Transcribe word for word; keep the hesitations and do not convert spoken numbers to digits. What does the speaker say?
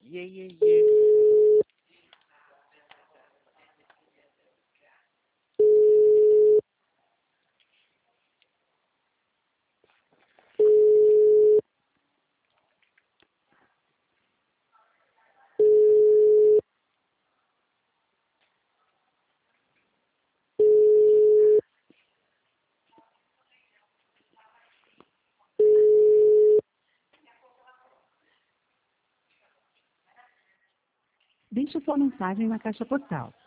Yeah, yeah, yeah. Deixe sua mensagem na caixa postal.